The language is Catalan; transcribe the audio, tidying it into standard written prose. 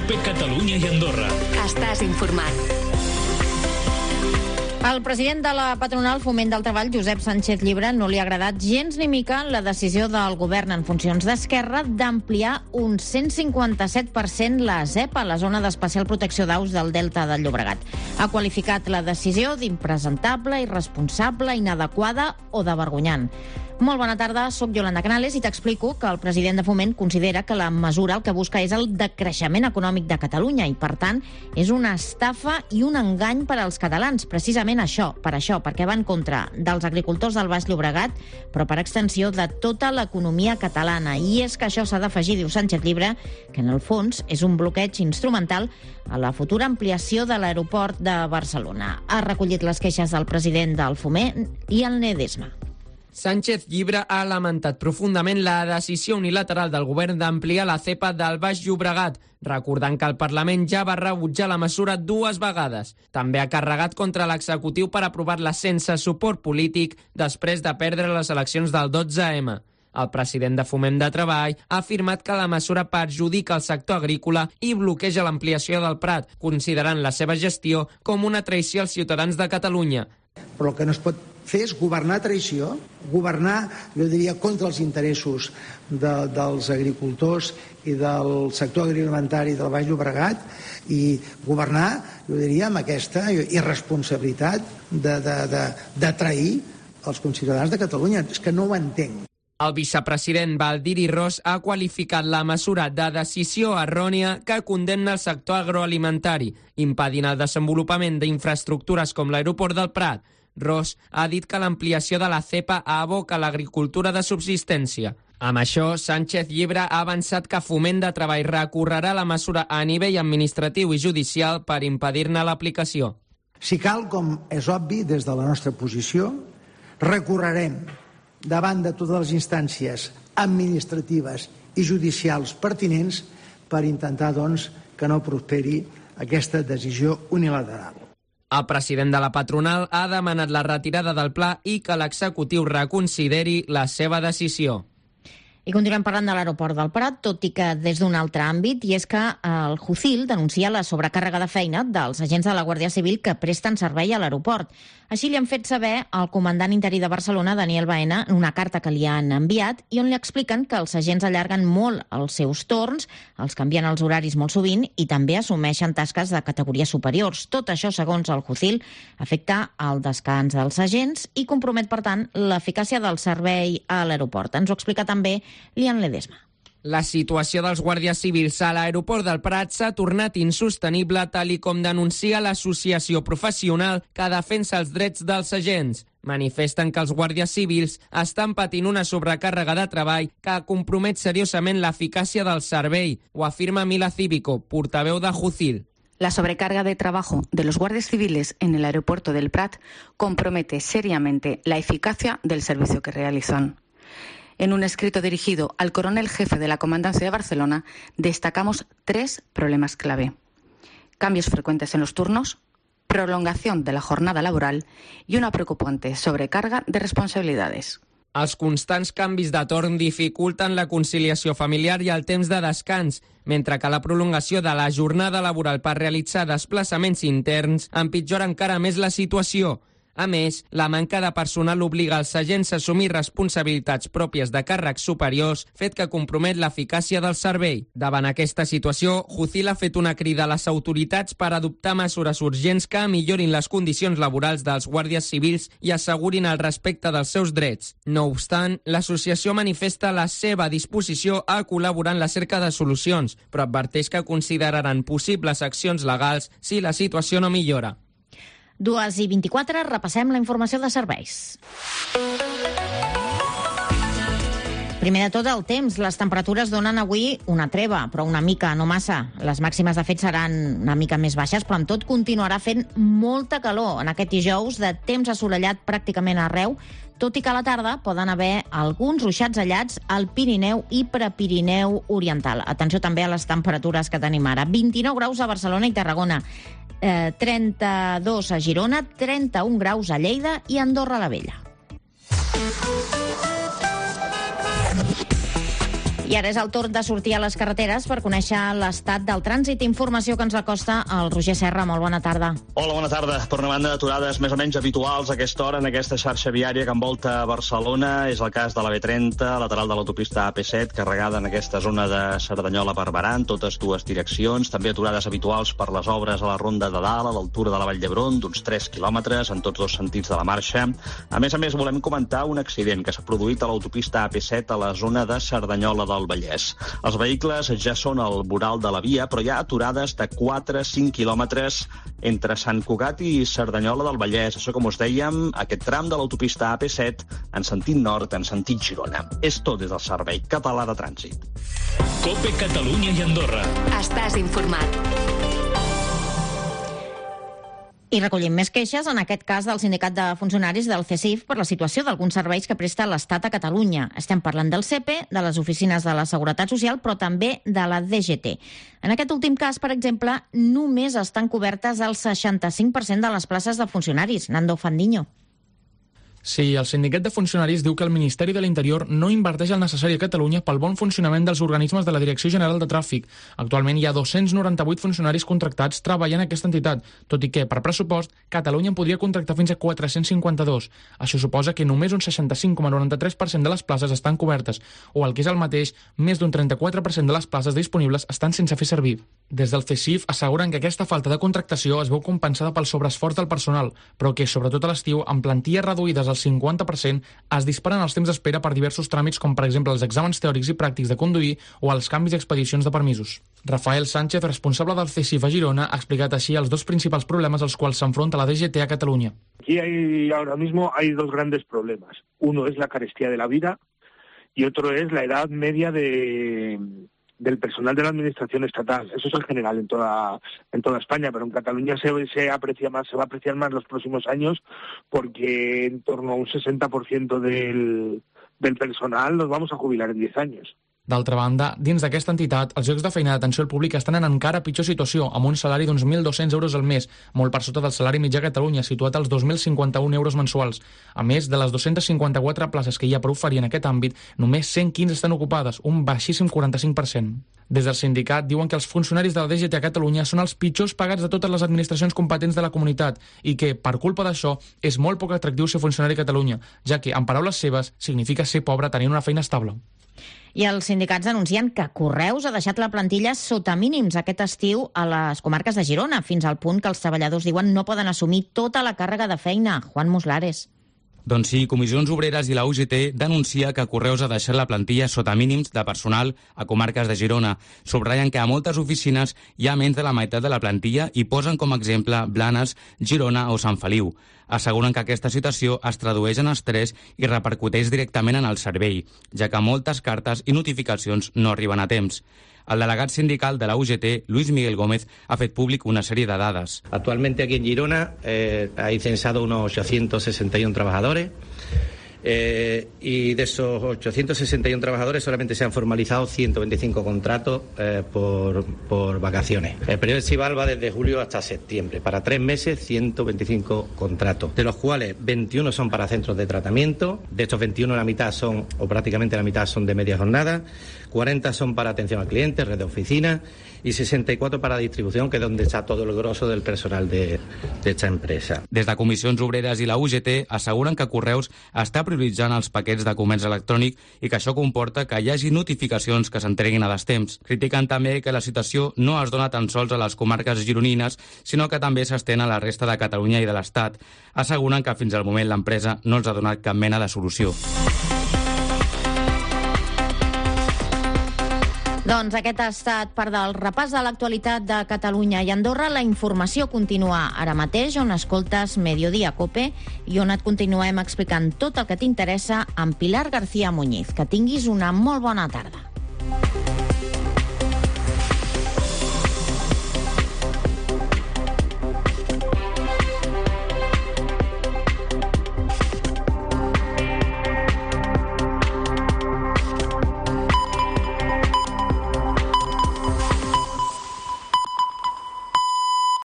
COPE Catalunya i Andorra. Estàs informat. Al president de la patronal Foment del Treball, Josep Sánchez Llibre, no li ha agradat gens ni mica la decisió del govern en funcions d'Esquerra d'ampliar un 157% la ZEP a la zona d'especial protecció d'aus del Delta del Llobregat. Ha qualificat la decisió d'impresentable, irresponsable, inadequada o de vergonyant. Molt bona tarda, soc Yolanda Canales i t'explico que el president de Foment considera que la mesura el que busca és el decreixement econòmic de Catalunya i, per tant, és una estafa i un engany per als catalans. Precisament per això, perquè va en contra dels agricultors del Baix Llobregat, però per extensió de tota l'economia catalana. I és que això s'ha d'afegir, diu Sánchez Llibre, que en el fons és un bloqueig instrumental a la futura ampliació de l'aeroport de Barcelona. Ha recollit les queixes del president del Foment i el Ledesma. Sánchez Llibre ha lamentat profundament la decisió unilateral del govern d'ampliar la zepa del Baix Llobregat, recordant que el Parlament ja va rebutjar la mesura 2 vegades. També ha carregat contra l'executiu per aprovar-la sense suport polític després de perdre les eleccions del 12M. El president de Foment de Treball ha afirmat que la mesura perjudica el sector agrícola i bloqueja l'ampliació del Prat, considerant la seva gestió com una traïció als ciutadans de Catalunya. Però el que no es pot fer és governar traïció, governar, jo diria, contra els interessos dels agricultors i del sector agroalimentari del Baix Llobregat i governar, jo diria, amb aquesta irresponsabilitat de trair els conciutadans de Catalunya. És que no ho entenc. El vicepresident Baldiri Ros ha qualificat la mesura de decisió errònia que condemna el sector agroalimentari, impedint el desenvolupament d'infraestructures com l'aeroport del Prat. Ros ha dit que l'ampliació de la zepa aboca l'agricultura de subsistència. Amb això, Sánchez Llibre ha avançat que Foment de Treball recorrerà la mesura a nivell administratiu i judicial per impedir-ne l'aplicació. Si cal, com és obvi des de la nostra posició, recorrerem davant de totes les instàncies administratives i judicials pertinents per intentar, doncs, que no prosperi aquesta decisió unilateral. El president de la patronal ha demanat la retirada del pla i que l'executiu reconsideri la seva decisió. I continuem parlant de l'aeroport del Prat, tot i que des d'un altre àmbit, i és que el JUCIL denuncia la sobrecàrrega de feina dels agents de la Guàrdia Civil que presten servei a l'aeroport. Així li han fet saber al comandant interí de Barcelona, Daniel Baena, en una carta que li han enviat i on li expliquen que els agents allarguen molt els seus torns, els canvien els horaris molt sovint i també assumeixen tasques de categories superiors. Tot això, segons el JUCIL, afecta el descans dels agents i compromet, per tant, l'eficàcia del servei a l'aeroport. Ens ho explica també Lian Ledesma. La situació dels guàrdies civils a l'aeroport del Prat s'ha tornat insostenible, tal i com denuncia l'associació professional que defensa els drets dels agents. Manifesten que els guàrdies civils estan patint una sobrecàrrega de treball que compromet seriosament l'eficàcia del servei, ho afirma Mila Cívico, portaveu de JUCIL. La sobrecarga de trabajo de los guardias civiles en el aeropuerto del Prat compromete seriamente la eficacia del servicio que realizan. En un escrito dirigido al coronel jefe de la Comandancia de Barcelona, destacamos 3 problemas clave: cambios frecuentes en los turnos, prolongación de la jornada laboral y una preocupante sobrecarga de responsabilidades. Els constants canvis de torn dificulten la conciliació familiar i el temps de descans, mentre que la prolongació de la jornada laboral per realitzar desplaçaments interns empitjora encara més la situació. A més, la manca de personal obliga els agents a assumir responsabilitats pròpies de càrrecs superiors, fet que compromet l'eficàcia del servei. Davant aquesta situació, JUCIL ha fet una crida a les autoritats per adoptar mesures urgents que millorin les condicions laborals dels guàrdies civils i assegurin el respecte dels seus drets. No obstant, l'associació manifesta la seva disposició a col·laborar en la cerca de solucions, però adverteix que consideraran possibles accions legals si la situació no millora. 2:24, repassem la informació de serveis. Primer de tot, el temps. Les temperatures donen avui una treva, però una mica, no massa. Les màximes, de fet, seran una mica més baixes, però amb tot continuarà fent molta calor en aquest dijous, de temps assolellat pràcticament arreu, tot i que a la tarda poden haver alguns ruixats allats al Pirineu i Prepirineu oriental. Atenció també a les temperatures que tenim ara. 29 graus a Barcelona i Tarragona, 32 a Girona, 31 graus a Lleida i Andorra la Vella. I ara és el torn de sortir a les carreteres per conèixer l'estat del trànsit. Informació que ens acosta el Roger Serra. Molt bona tarda. Hola, bona tarda. Per una banda, aturades més o menys habituals a aquesta hora en aquesta xarxa viària que envolta Barcelona. És el cas de la B30, lateral de l'autopista AP7, carregada en aquesta zona de Cerdanyola per Baran, totes dues direccions. També aturades habituals per les obres a la Ronda de Dalt, a l'altura de la Vall d'Hebron, d'uns 3 quilòmetres en tots dos sentits de la marxa. A més, volem comentar un accident que s'ha produït a l'autopista AP7 a la zona de Cerdanyola del Vallès. Els vehicles ja són al voral de la via, però hi ha aturades de 4-5 quilòmetres entre Sant Cugat i Cerdanyola del Vallès. Això, com us dèiem, aquest tram de l'autopista AP7 en sentit nord, en sentit Girona. És tot des del Servei Català de Trànsit. COPE Catalunya i Andorra. Estàs informat. I recollim més queixes, en aquest cas del Sindicat de Funcionaris del CESIF, per la situació d'alguns serveis que presta l'Estat a Catalunya. Estem parlant del CEPE, de les oficines de la Seguretat Social, però també de la DGT. En aquest últim cas, per exemple, només estan cobertes el 65% de les places de funcionaris. Nando Fandiño. Sí, el sindicat de funcionaris diu que el Ministeri de l'Interior no inverteix el necessari a Catalunya pel bon funcionament dels organismes de la Direcció General de Tràfic. Actualment hi ha 298 funcionaris contractats treballant en aquesta entitat, tot i que, per pressupost, Catalunya en podria contractar fins a 452. Això suposa que només un 65,93% de les places estan cobertes, o el que és el mateix, més d'un 34% de les places disponibles estan sense fer servir. Des del CESIF asseguren que aquesta falta de contractació es veu compensada pel sobreesforç del personal, però que, sobretot a l'estiu, amb plantilles reduïdes al 50%, es disparen els temps d'espera per diversos tràmits, com per exemple els exàmens teòrics i pràctics de conduir o els canvis i expedicions de permisos. Rafael Sánchez, responsable del CESIF a Girona, ha explicat així els dos principals problemes als quals s'enfronta la DGT a Catalunya. Aquí ahora mismo hay dos grandes problemas. Uno es la carestía de la vida y otro es la edad media del personal de la administración estatal. Eso es en general en toda España, pero en Cataluña se va a apreciar más los próximos años, porque en torno a un 60% del personal nos vamos a jubilar en 10 años. D'altra banda, dins d'aquesta entitat, els llocs de feina d'atenció al públic estan en encara pitjor situació, amb un salari d'uns 1.200 euros al mes, molt per sota del salari mitjà a Catalunya, situat als 2.051 euros mensuals. A més, de les 254 places que hi ha per oferir en aquest àmbit, només 115 estan ocupades, un baixíssim 45%. Des del sindicat diuen que els funcionaris de la DGT a Catalunya són els pitjors pagats de totes les administracions competents de la comunitat i que, per culpa d'això, és molt poc atractiu ser funcionari a Catalunya, ja que, en paraules seves, significa ser pobre tenint una feina estable. I els sindicats anuncien que Correus ha deixat la plantilla sota mínims aquest estiu a les comarques de Girona, fins al punt que els treballadors diuen no poden assumir tota la càrrega de feina. Juan Muslares. Doncs sí, Comissions Obreres i la UGT denuncia que Correus ha deixat la plantilla sota mínims de personal a comarques de Girona. Subratllen que a moltes oficines hi ha menys de la meitat de la plantilla i posen com a exemple Blanes, Girona o Sant Feliu. Asseguren que aquesta situació es tradueix en estrès i repercuteix directament en el servei, ja que moltes cartes i notificacions no arriben a temps. El delegat sindical de la UGT, Luis Miguel Gómez, ha fet públic una serie de dades. Actualmente aquí en Girona hay censado unos 861 trabajadores y de esos 861 trabajadores solamente se han formalizado 125 contratos por vacaciones. El periodo estival va desde julio hasta septiembre. Para 3 meses, 125 contratos, de los cuales 21 son para centros de tratamiento. De estos 21, la mitad son, o prácticamente la mitad, son de media jornada. 40 son para atención al cliente, red de oficinas, y 64 para distribución, que es donde está todo el grosso del personal de esta empresa. Des de Comissions Obreres i la UGT asseguren que Correus està prioritzant els paquets de comerç electrònic i que això comporta que hi hagi notificacions que s'entreguin a destemps. Critiquen també que la situació no es dona tan sols a les comarques gironines, sinó que també s'estén a la resta de Catalunya i de l'Estat. Asseguren que fins al moment l'empresa no els ha donat cap mena de solució. Doncs aquest ha estat part del repàs de l'actualitat de Catalunya i Andorra. La informació continua ara mateix, on escoltes Mediodía Cope i on et continuem explicant tot el que t'interessa amb Pilar García Muñiz. Que tinguis una molt bona tarda.